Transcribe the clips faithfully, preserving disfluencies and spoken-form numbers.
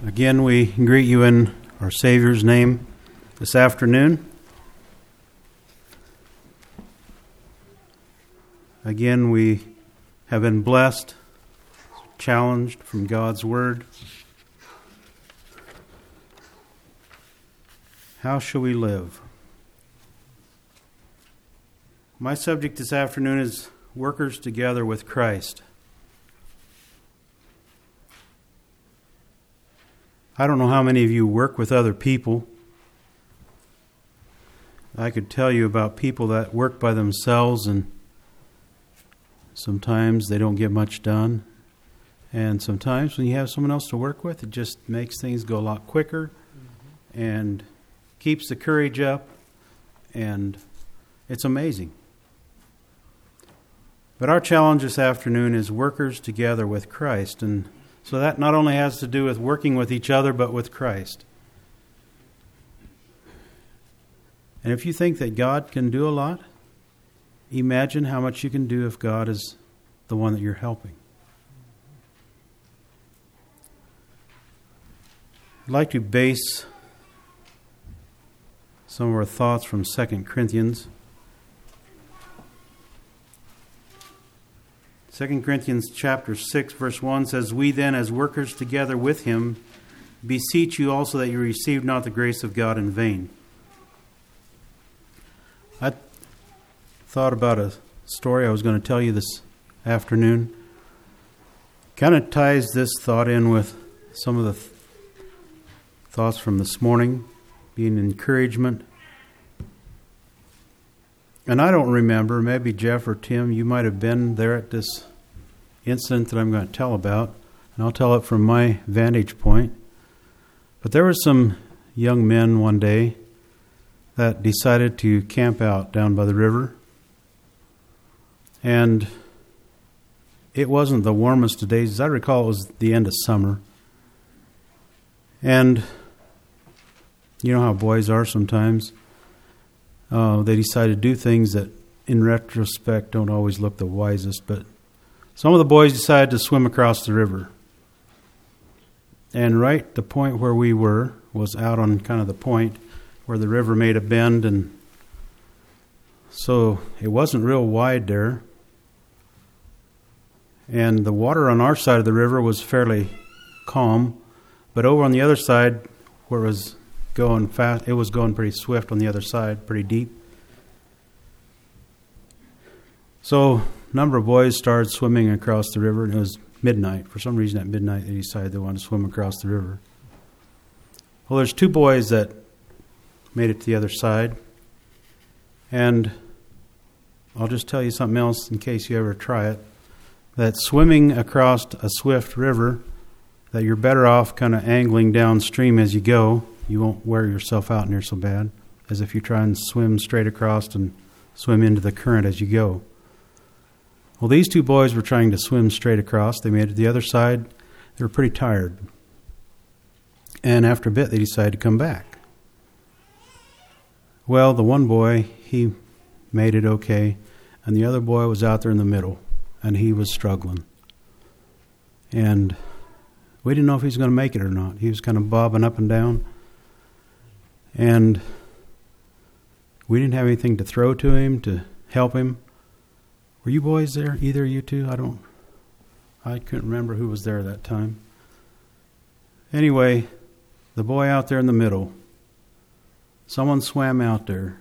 Again, we greet you in our Savior's name this afternoon. Again, we have been blessed, challenged from God's Word. How shall we live? My subject this afternoon is workers together with Christ. I don't know how many of you work with other people. I could tell you about people that work by themselves, and sometimes they don't get much done. And sometimes when you have someone else to work with, it just makes things go a lot quicker mm-hmm. and keeps the courage up, and it's amazing. But our challenge this afternoon is workers together with Christ, and so that not only has to do with working with each other, but with Christ. And if you think that God can do a lot, imagine how much you can do if God is the one that you're helping. I'd like to base some of our thoughts from Second Corinthians. Second Corinthians chapter six, verse one says, "We then, as workers together with him, beseech you also that you receive not the grace of God in vain." I thought about a story I was going to tell you this afternoon. Kind of ties this thought in with some of the th- thoughts from this morning, being encouragement. And I don't remember, maybe Jeff or Tim, you might have been there at this incident that I'm going to tell about, and I'll tell it from my vantage point. But there were some young men one day that decided to camp out down by the river. And it wasn't the warmest of days. As I recall, it was the end of summer. And you know how boys are sometimes. Uh, they decide to do things that, in retrospect, don't always look the wisest. But some of the boys decided to swim across the river. And right the point where we were was out on kind of the point where the river made a bend. And so it wasn't real wide there. And the water on our side of the river was fairly calm. But over on the other side, where it was going fast, it was going pretty swift on the other side, pretty deep. So a number of boys started swimming across the river, and it was midnight. For some reason at midnight they decided they wanted to swim across the river. Well, there's two boys that made it to the other side, and I'll just tell you something else in case you ever try it, that swimming across a swift river, that you're better off kind of angling downstream as you go. You won't wear yourself out near so bad as if you try and swim straight across and swim into the current as you go. Well, these two boys were trying to swim straight across. They made it to the other side. They were pretty tired. And after a bit, they decided to come back. Well, the one boy, he made it okay. And the other boy was out there in the middle, and he was struggling. And we didn't know if he was going to make it or not. He was kind of bobbing up and down. And we didn't have anything to throw to him to help him. Were you boys there? Either of you two? I don't, I couldn't remember who was there that time. Anyway, the boy out there in the middle, someone swam out there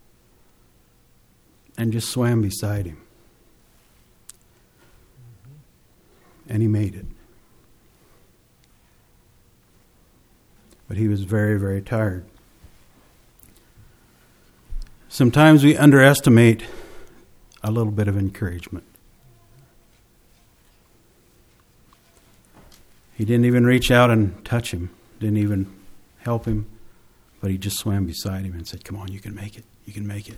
and just swam beside him. And he made it. But he was very, very tired. Sometimes we underestimate a little bit of encouragement. He didn't even reach out and touch him, didn't even help him, but he just swam beside him and said, "Come on, you can make it, you can make it."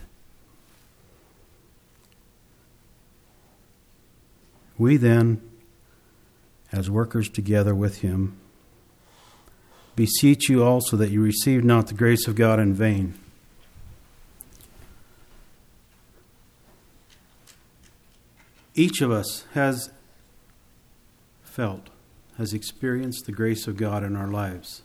We then, as workers together with him, beseech you also that you receive not the grace of God in vain. Each of us has felt has experienced the grace of God in our lives.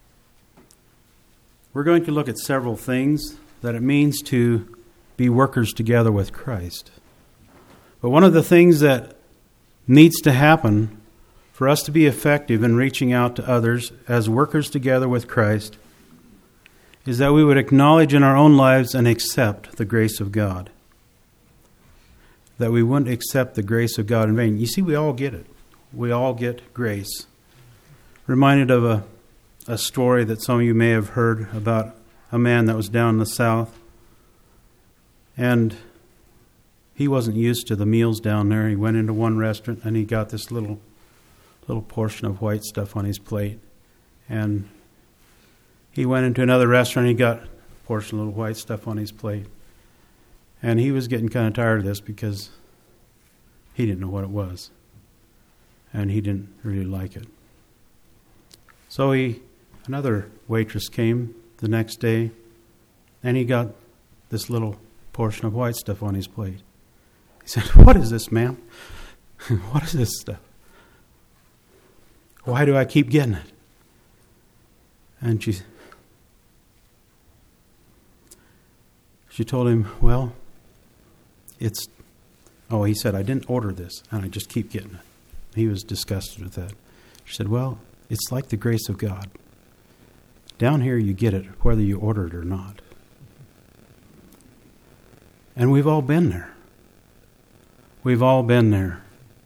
We're going to look at several things that it means to be workers together with Christ. But one of the things that needs to happen for us to be effective in reaching out to others as workers together with Christ is that we would acknowledge in our own lives and accept the grace of God. That we wouldn't accept the grace of God in vain. You see, we all get it. We all get grace. Reminded of a, a story that some of you may have heard about a man that was down in the south. And he wasn't used to the meals down there. He went into one restaurant and he got this little little portion of white stuff on his plate. And he went into another restaurant and he got a portion of little white stuff on his plate. And he was getting kind of tired of this because he didn't know what it was. And he didn't really like it. So he, another waitress came the next day and he got this little portion of white stuff on his plate. He said, "What is this, ma'am? What is this stuff? Why do I keep getting it?" And she she told him, "Well, it's," oh, he said, "I didn't order this, and I just keep getting it." He was disgusted with that. She said, "Well, it's like the grace of God. Down here you get it, whether you order it or not." And we've all been there. We've all been there.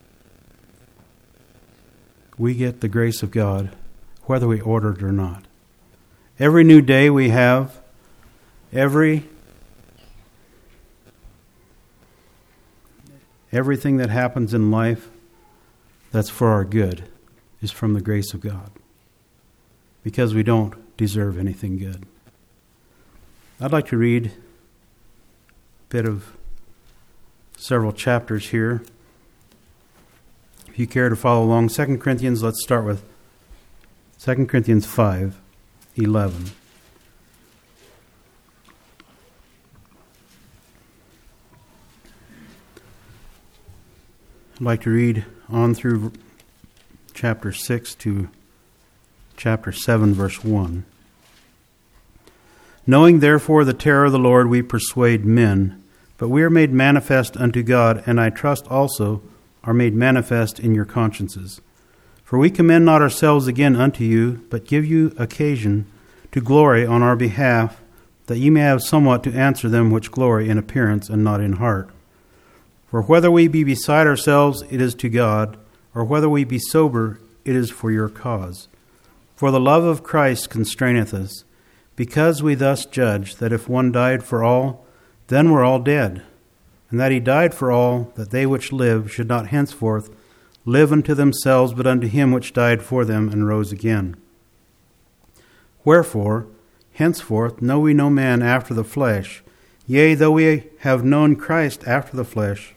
We get the grace of God, whether we order it or not. Every new day we have, every everything that happens in life that's for our good is from the grace of God. Because we don't deserve anything good. I'd like to read bit of several chapters here. If you care to follow along, Second Corinthians, let's start with Second Corinthians five eleven. I'd like to read on through chapter six to chapter seven, verse one. "Knowing therefore the terror of the Lord, we persuade men, but we are made manifest unto God, and I trust also are made manifest in your consciences. For we commend not ourselves again unto you, but give you occasion to glory on our behalf, that ye may have somewhat to answer them which glory in appearance and not in heart. For whether we be beside ourselves, it is to God, or whether we be sober, it is for your cause. For the love of Christ constraineth us, because we thus judge that if one died for all, then we're all dead, and that he died for all, that they which live should not henceforth live unto themselves, but unto him which died for them and rose again. Wherefore, henceforth know we no man after the flesh, yea, though we have known Christ after the flesh,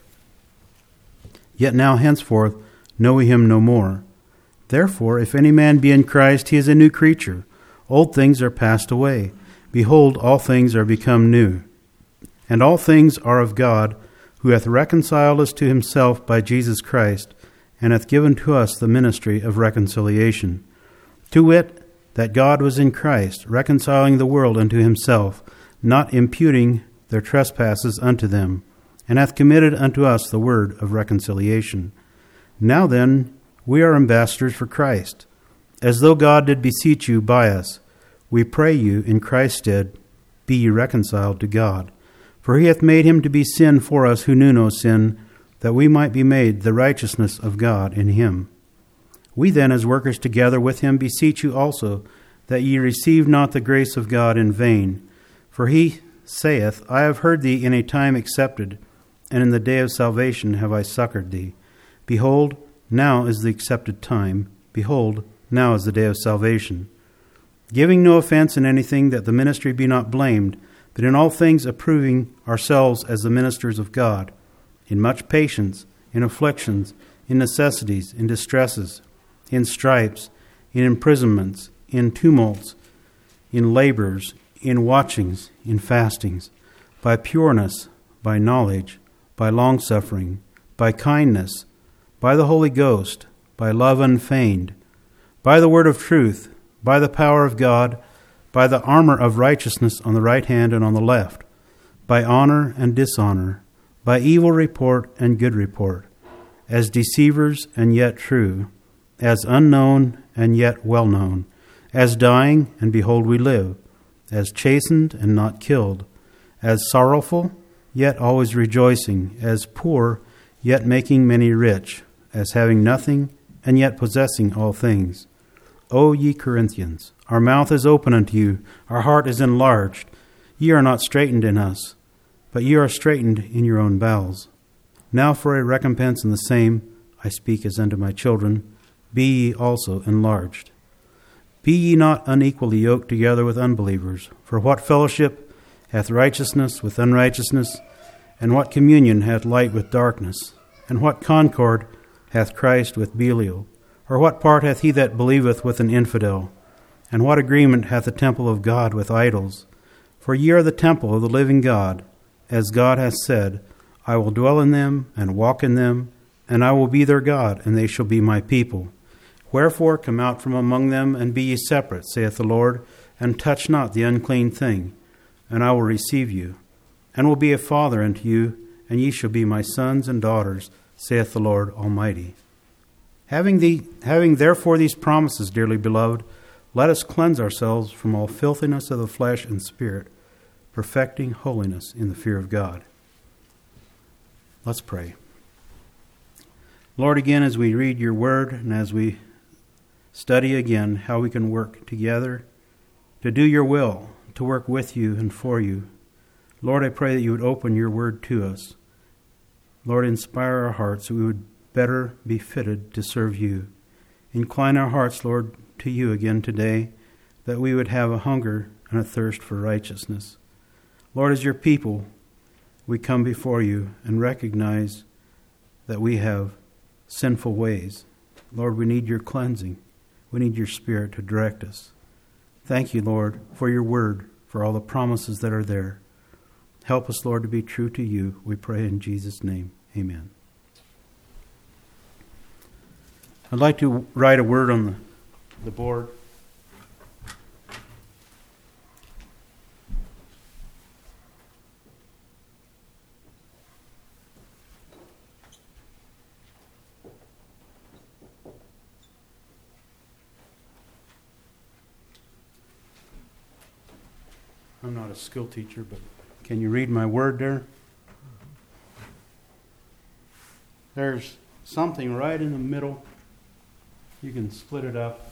yet now henceforth know we him no more. Therefore, if any man be in Christ, he is a new creature. Old things are passed away. Behold, all things are become new. And all things are of God, who hath reconciled us to himself by Jesus Christ, and hath given to us the ministry of reconciliation. To wit, that God was in Christ, reconciling the world unto himself, not imputing their trespasses unto them, and hath committed unto us the word of reconciliation. Now then, we are ambassadors for Christ, as though God did beseech you by us. We pray you, in Christ's stead, be ye reconciled to God. For he hath made him to be sin for us who knew no sin, that we might be made the righteousness of God in him. We then, as workers together with him, beseech you also, that ye receive not the grace of God in vain. For he saith, I have heard thee in a time accepted, and in the day of salvation have I succored thee. Behold, now is the accepted time. Behold, now is the day of salvation. Giving no offense in anything, that the ministry be not blamed, but in all things approving ourselves as the ministers of God, in much patience, in afflictions, in necessities, in distresses, in stripes, in imprisonments, in tumults, in labors, in watchings, in fastings, by pureness, by knowledge, by longsuffering, by kindness, by the Holy Ghost, by love unfeigned, by the word of truth, by the power of God, by the armor of righteousness on the right hand and on the left, by honor and dishonor, by evil report and good report, as deceivers and yet true, as unknown and yet well known, as dying, and behold we live, as chastened and not killed, as sorrowful, yet always rejoicing, as poor, yet making many rich, as having nothing, and yet possessing all things. O ye Corinthians, our mouth is open unto you, our heart is enlarged. Ye are not straitened in us, but ye are straitened in your own bowels. Now for a recompense in the same, I speak as unto my children, be ye also enlarged. Be ye not unequally yoked together with unbelievers. For what fellowship hath righteousness with unrighteousness? And what communion hath light with darkness? And what concord hath Christ with Belial? Or what part hath he that believeth with an infidel? And what agreement hath the temple of God with idols? For ye are the temple of the living God, as God hath said, I will dwell in them and walk in them, and I will be their God, and they shall be my people. Wherefore come out from among them, and be ye separate, saith the Lord, and touch not the unclean thing, and I will receive you, and will be a father unto you, and ye shall be my sons and daughters, saith the Lord Almighty. Having, the, having therefore these promises, dearly beloved, let us cleanse ourselves from all filthiness of the flesh and spirit, perfecting holiness in the fear of God. Let's pray. Lord, again, as we read your word and as we study again how we can work together to do your will, to work with you and for you, Lord, I pray that you would open your word to us. Lord, inspire our hearts so we would better be fitted to serve you. Incline our hearts, Lord, to you again today, that we would have a hunger and a thirst for righteousness. Lord, as your people, we come before you and recognize that we have sinful ways. Lord, we need your cleansing. We need your Spirit to direct us. Thank you, Lord, for your word, for all the promises that are there. Help us, Lord, to be true to you. We pray in Jesus' name. Amen. I'd like to write a word on the, the board. I'm not a school teacher, but can you read my word there? There's something right in the middle. You can split it up.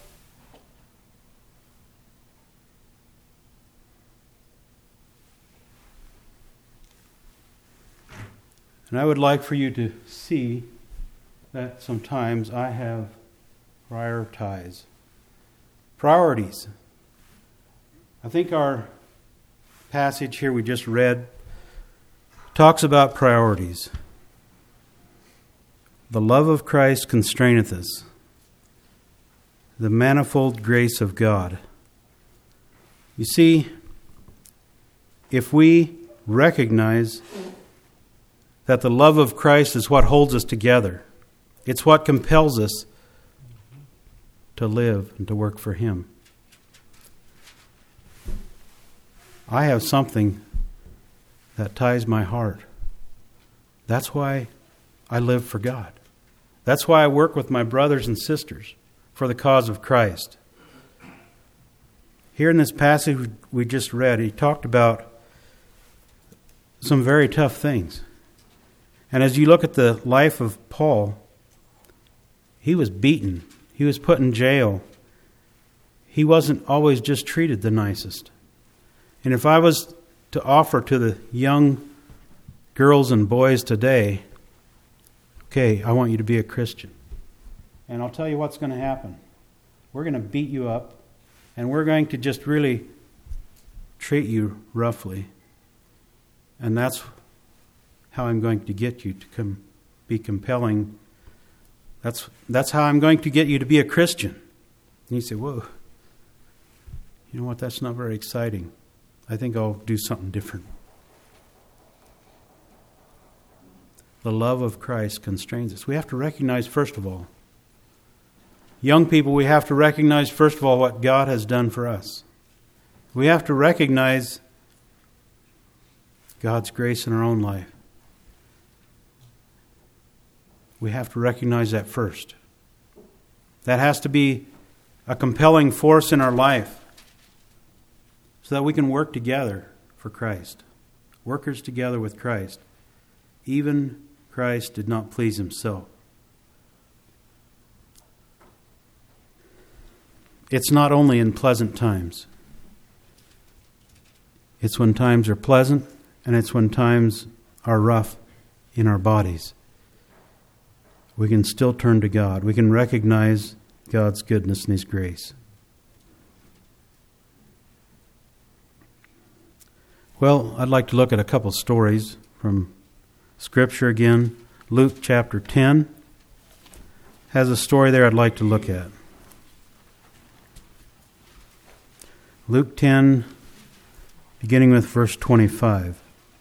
And I would like for you to see that sometimes I have prioritize. Priorities. I think our passage here we just read talks about priorities. The love of Christ constraineth us. The manifold grace of God. You see, if we recognize that the love of Christ is what holds us together, it's what compels us to live and to work for Him. I have something that ties my heart. That's why I live for God. That's why I work with my brothers and sisters for the cause of Christ. Here in this passage we just read, he talked about some very tough things. And as you look at the life of Paul, he was beaten. He was put in jail. He wasn't always just treated the nicest. And if I was to offer to the young girls and boys today, okay, I want you to be a Christian. And I'll tell you what's going to happen. We're going to beat you up, and we're going to just really treat you roughly. And that's how I'm going to get you to come be compelling. That's that's how I'm going to get you to be a Christian. And you say, whoa, you know what, that's not very exciting. I think I'll do something different. The love of Christ constrains us. We have to recognize, first of all, Young people, we have to recognize, first of all, what God has done for us. We have to recognize God's grace in our own life. We have to recognize that first. That has to be a compelling force in our life so that we can work together for Christ. Workers together with Christ. Even Christ did not please himself. It's not only in pleasant times. It's when times are pleasant, and it's when times are rough in our bodies. We can still turn to God. We can recognize God's goodness and His grace. Well, I'd like to look at a couple stories from Scripture again. Luke chapter ten has a story there I'd like to look at. Luke ten, beginning with verse twenty-five.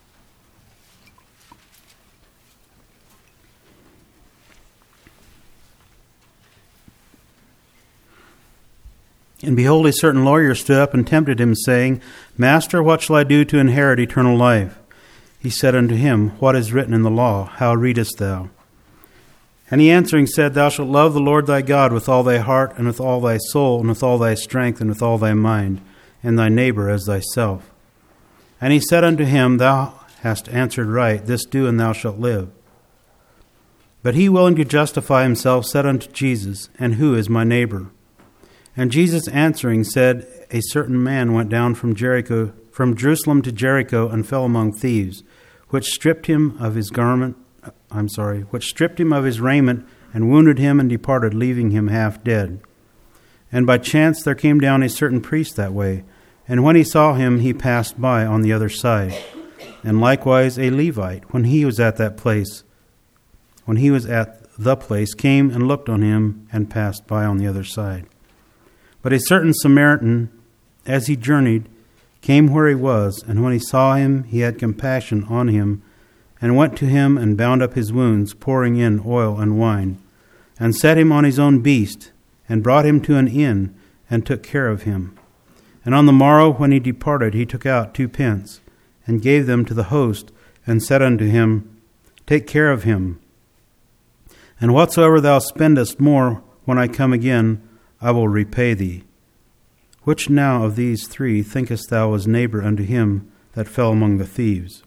And behold, a certain lawyer stood up and tempted him, saying, Master, what shall I do to inherit eternal life? He said unto him, What is written in the law? How readest thou? And he answering said, Thou shalt love the Lord thy God with all thy heart, and with all thy soul, and with all thy strength, and with all thy mind, and thy neighbor as thyself. And he said unto him, Thou hast answered right, this do, and thou shalt live. But he, willing to justify himself, said unto Jesus, And who is my neighbor? And Jesus answering said, A certain man went down from Jericho, from Jerusalem to Jericho, and fell among thieves, which stripped him of his garment, I'm sorry, which stripped him of his raiment, and wounded him, and departed, leaving him half dead. And by chance there came down a certain priest that way, and when he saw him, he passed by on the other side. And likewise a Levite, when he was at that place, when he was at the place, came and looked on him, and passed by on the other side. But a certain Samaritan, as he journeyed, came where he was, and when he saw him, he had compassion on him, and went to him and bound up his wounds, pouring in oil and wine, and set him on his own beast, and brought him to an inn, and took care of him. And on the morrow, when he departed, he took out two pence, and gave them to the host, and said unto him, Take care of him, and whatsoever thou spendest more when I come again, I will repay thee. Which now of these three thinkest thou was neighbor unto him that fell among the thieves?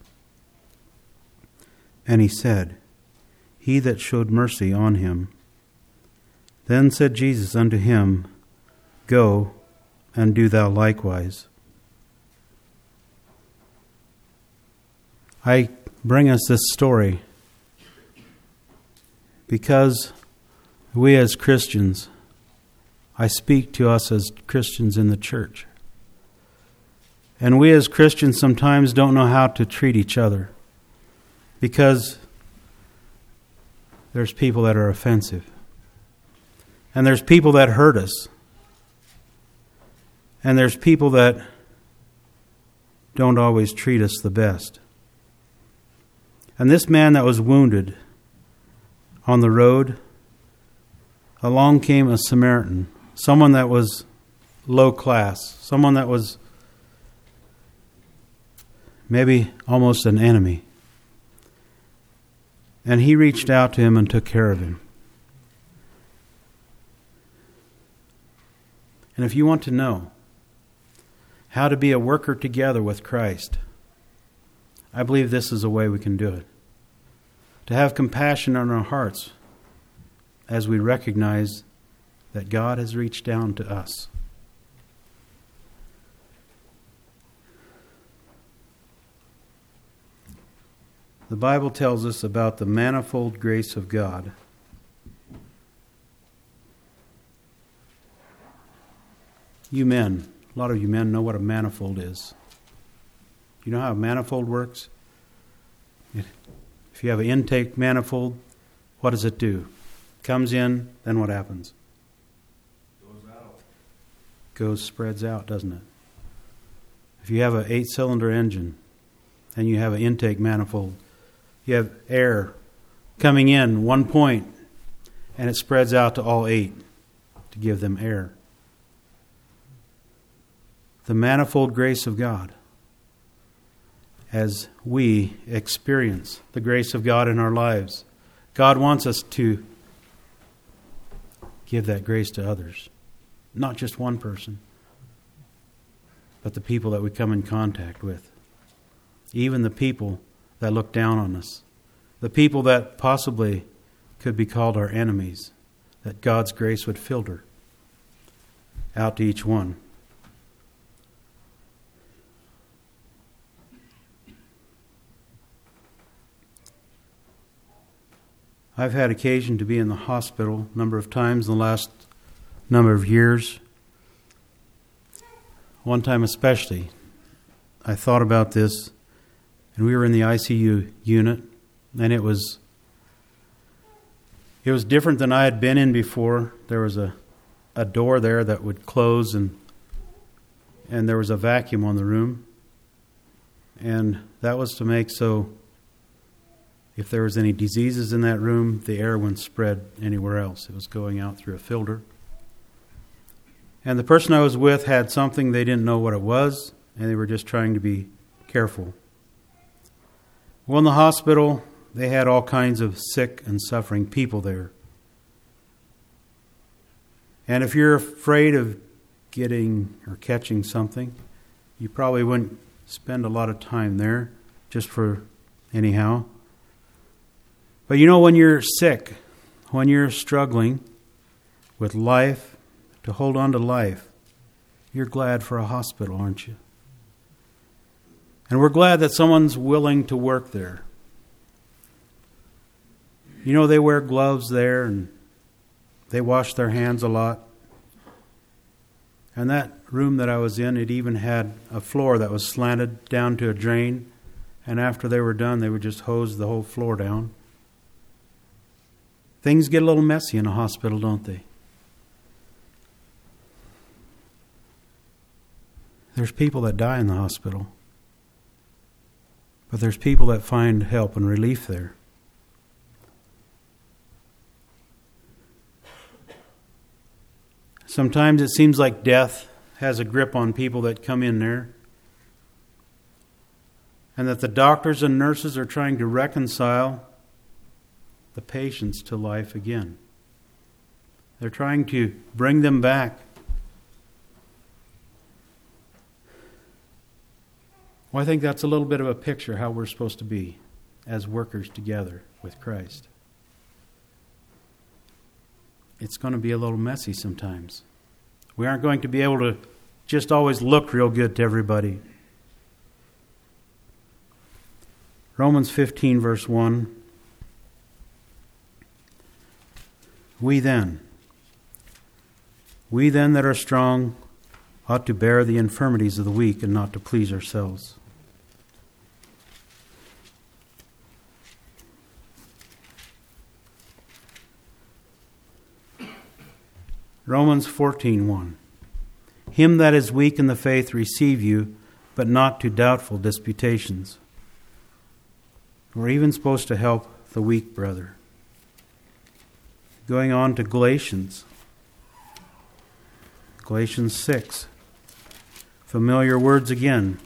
And he said, He that showed mercy on him. Then said Jesus unto him, Go, and do thou likewise. I bring us this story because we as Christians, I speak to us as Christians in the church. And we as Christians sometimes don't know how to treat each other because there's people that are offensive. And there's people that hurt us. And there's people that don't always treat us the best. And this man that was wounded on the road, along came a Samaritan, someone that was low class, someone that was maybe almost an enemy. And he reached out to him and took care of him. And if you want to know how to be a worker together with Christ, I believe this is a way we can do it. To have compassion in our hearts as we recognize that God has reached down to us. The Bible tells us about the manifold grace of God. You men, a lot of you men know what a manifold is. You know how a manifold works? It, if you have an intake manifold, what does it do? It comes in, then what happens? Goes out. Goes, spreads out, doesn't it? If you have an eight-cylinder engine and you have an intake manifold, you have air coming in one point and it spreads out to all eight to give them air. The manifold grace of God. As we experience the grace of God in our lives, God wants us to give that grace to others. Not just one person, but the people that we come in contact with. Even the people that look down on us. The people that possibly could be called our enemies. That God's grace would filter out to each one. I've had occasion to be in the hospital a number of times in the last number of years. One time especially, I thought about this, and we were in the I C U unit, and it was it was different than I had been in before. There was a, a door there that would close, and and there was a vacuum on the room, and that was to make so if there was any diseases in that room, the air wouldn't spread anywhere else. It was going out through a filter. And the person I was with had something, they didn't know what it was, and they were just trying to be careful. Well, in the hospital, they had all kinds of sick and suffering people there. And if you're afraid of getting or catching something, you probably wouldn't spend a lot of time there just for anyhow. But you know, when you're sick, when you're struggling with life, to hold on to life, you're glad for a hospital, aren't you? And we're glad that someone's willing to work there. You know, they wear gloves there, and they wash their hands a lot. And that room that I was in, it even had a floor that was slanted down to a drain. And after they were done, they would just hose the whole floor down. Things get a little messy in a hospital, don't they? There's people that die in the hospital. But there's people that find help and relief there. Sometimes it seems like death has a grip on people that come in there. And that the doctors and nurses are trying to reconcile the patients to life again. They're trying to bring them back. Well, I think that's a little bit of a picture how we're supposed to be as workers together with Christ. It's going to be a little messy sometimes. We aren't going to be able to just always look real good to everybody. Romans fifteen, verse one. We then, we then that are strong ought to bear the infirmities of the weak and not to please ourselves. Romans fourteen one. Him that is weak in the faith receive you, but not to doubtful disputations. We're even supposed to help the weak brother. Going on to Galatians. Galatians six. Familiar words again.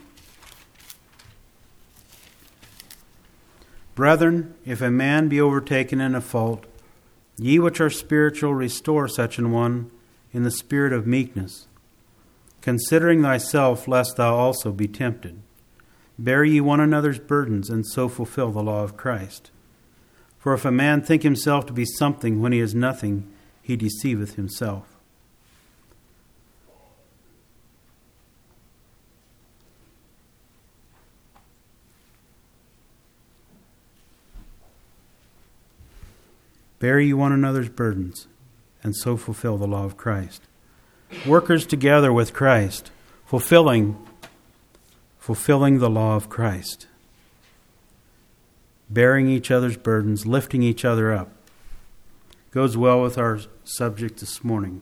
Brethren, if a man be overtaken in a fault, ye which are spiritual, restore such an one in the spirit of meekness, considering thyself, lest thou also be tempted. Bear ye one another's burdens, and so fulfill the law of Christ. For if a man think himself to be something when he is nothing, he deceiveth himself. Bear ye one another's burdens, and so fulfill the law of Christ. Workers together with Christ, fulfilling, fulfilling the law of Christ. Bearing each other's burdens, lifting each other up. Goes well with our subject this morning.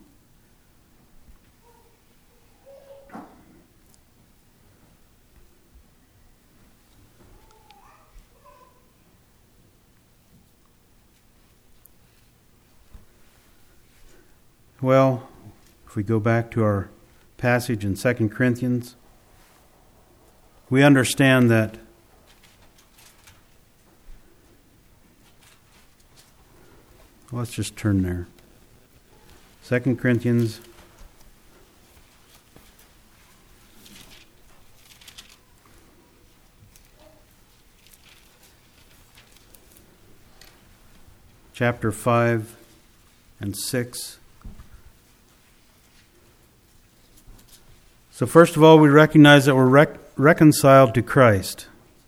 Well, if we go back to our passage in Second Corinthians, we understand that let's just turn there. Second Corinthians chapter five and six. So first of all, we recognize that we're rec- reconciled to Christ.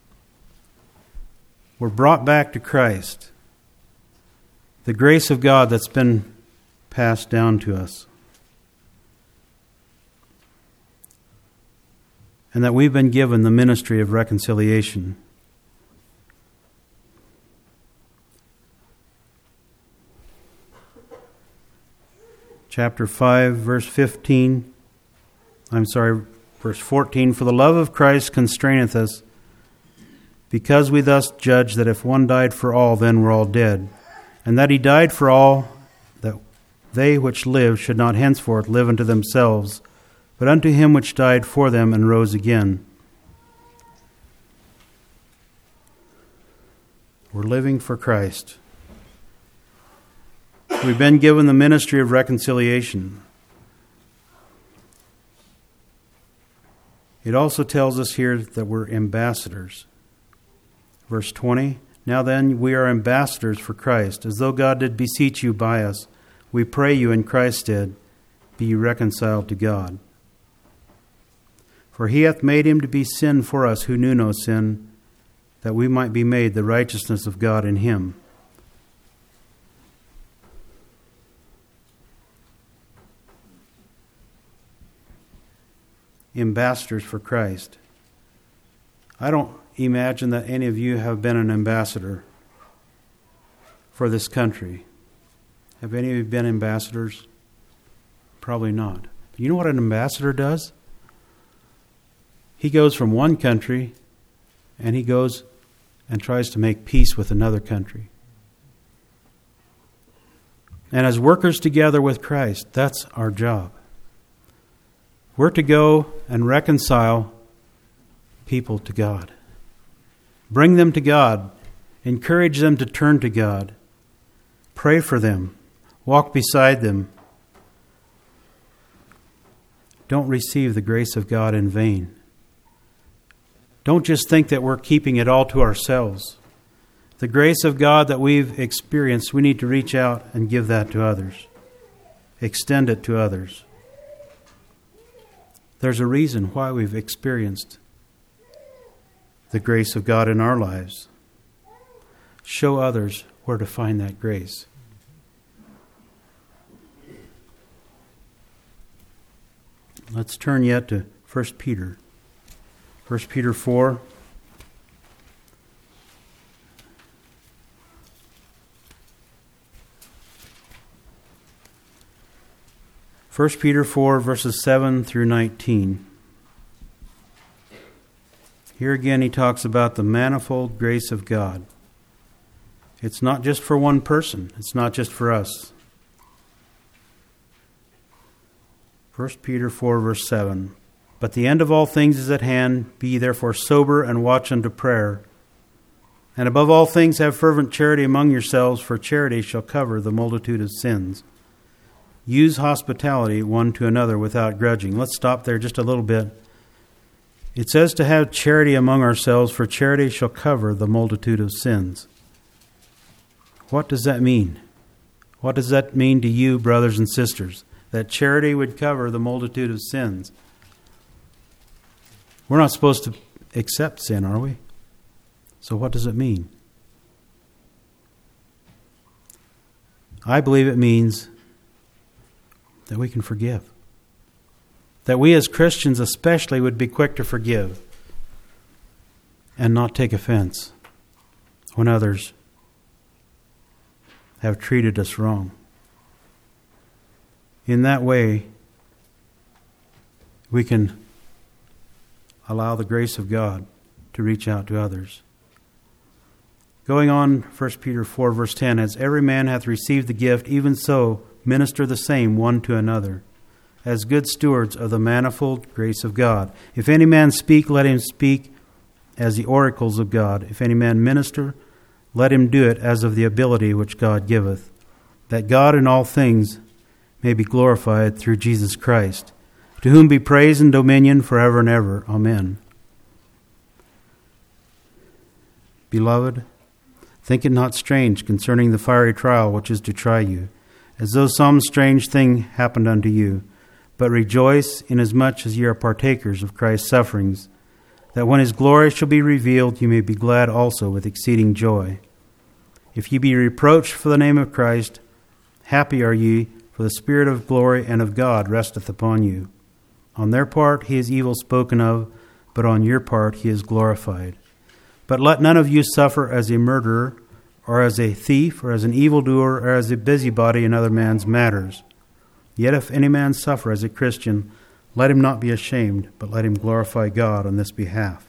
We're brought back to Christ. The grace of God that's been passed down to us. And that we've been given the ministry of reconciliation. Chapter five, verse fifteen. I'm sorry, verse fourteen. For the love of Christ constraineth us, because we thus judge that if one died for all, then we're all dead. And that he died for all, that they which live should not henceforth live unto themselves, but unto him which died for them and rose again. We're living for Christ. We've been given the ministry of reconciliation. It also tells us here that we're ambassadors. Verse twenty, now then we are ambassadors for Christ, as though God did beseech you by us. We pray you in Christ's stead, be ye reconciled to God. For he hath made him to be sin for us who knew no sin, that we might be made the righteousness of God in him. Ambassadors for Christ. I don't imagine that any of you have been an ambassador for this country. Have any of you been ambassadors? Probably not. You know what an ambassador does? He goes from one country and he goes and tries to make peace with another country. And as workers together with Christ, that's our job. We're to go and reconcile people to God. Bring them to God. Encourage them to turn to God. Pray for them. Walk beside them. Don't receive the grace of God in vain. Don't just think that we're keeping it all to ourselves. The grace of God that we've experienced, we need to reach out and give that to others. Extend it to others. There's a reason why we've experienced the grace of God in our lives. Show others where to find that grace. Let's turn yet to First Peter. First Peter four. First Peter four, verses seven through nineteen. Here again he talks about the manifold grace of God. It's not just for one person. It's not just for us. First Peter four, verse seven. But the end of all things is at hand. Be ye therefore sober and watch unto prayer. And above all things have fervent charity among yourselves, for charity shall cover the multitude of sins. Use hospitality one to another without grudging. Let's stop there just a little bit. It says to have charity among ourselves, for charity shall cover the multitude of sins. What does that mean? What does that mean to you, brothers and sisters? That charity would cover the multitude of sins. We're not supposed to accept sin, are we? So what does it mean? I believe it means that we can forgive. That we as Christians especially would be quick to forgive and not take offense when others have treated us wrong. In that way, we can allow the grace of God to reach out to others. Going on, First Peter four, verse ten, as every man hath received the gift, even so minister the same one to another, as good stewards of the manifold grace of God. If any man speak, let him speak as the oracles of God. If any man minister, let him do it as of the ability which God giveth, that God in all things may be glorified through Jesus Christ, to whom be praise and dominion forever and ever. Amen. Beloved, think it not strange concerning the fiery trial which is to try you, as though some strange thing happened unto you. But rejoice inasmuch as ye are partakers of Christ's sufferings, that when his glory shall be revealed, ye may be glad also with exceeding joy. If ye be reproached for the name of Christ, happy are ye, for the Spirit of glory and of God resteth upon you. On their part he is evil spoken of, but on your part he is glorified. But let none of you suffer as a murderer, or as a thief, or as an evildoer, or as a busybody in other man's matters. Yet if any man suffer as a Christian, let him not be ashamed, but let him glorify God on this behalf.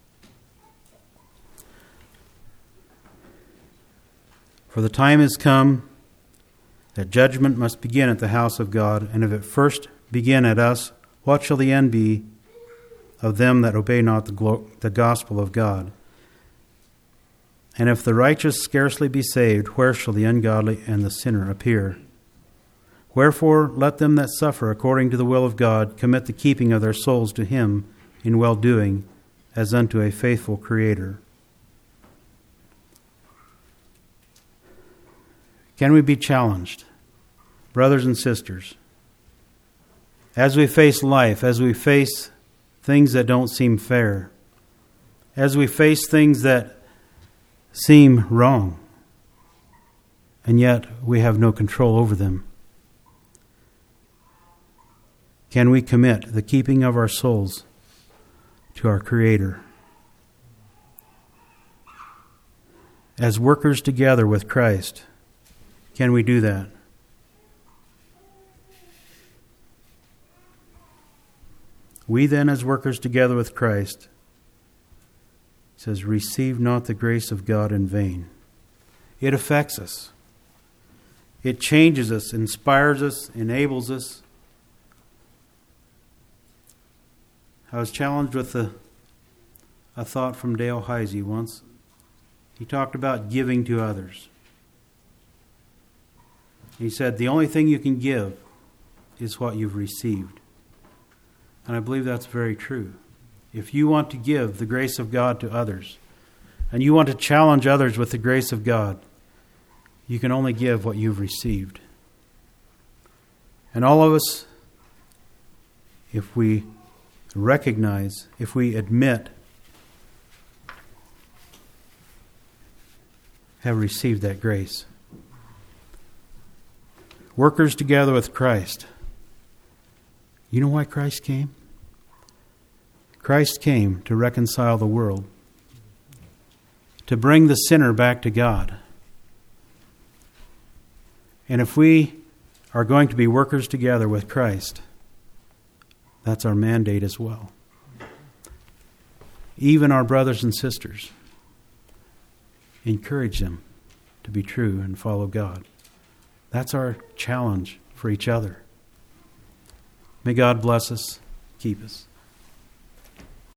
For the time is come that judgment must begin at the house of God, and if it first begin at us, what shall the end be of them that obey not the, glo- the gospel of God? And if the righteous scarcely be saved, where shall the ungodly and the sinner appear? Wherefore, let them that suffer according to the will of God commit the keeping of their souls to him in well-doing, as unto a faithful Creator. Can we be challenged, brothers and sisters, as we face life, as we face things that don't seem fair, as we face things that seem wrong, and yet we have no control over them? Can we commit the keeping of our souls to our Creator? As workers together with Christ, can we do that? We then, as workers together with Christ, it says, receive not the grace of God in vain. It affects us. It changes us, inspires us, enables us. I was challenged with a, a thought from Dale Heisey once. He talked about giving to others. He said, the only thing you can give is what you've received. And I believe that's very true. If you want to give the grace of God to others, and you want to challenge others with the grace of God, you can only give what you've received. And all of us, if we recognize, if we admit, have received that grace. Workers together with Christ. You know why Christ came? Christ came to reconcile the world, to bring the sinner back to God. And if we are going to be workers together with Christ, that's our mandate as well. Even our brothers and sisters, encourage them to be true and follow God. That's our challenge for each other. May God bless us, keep us.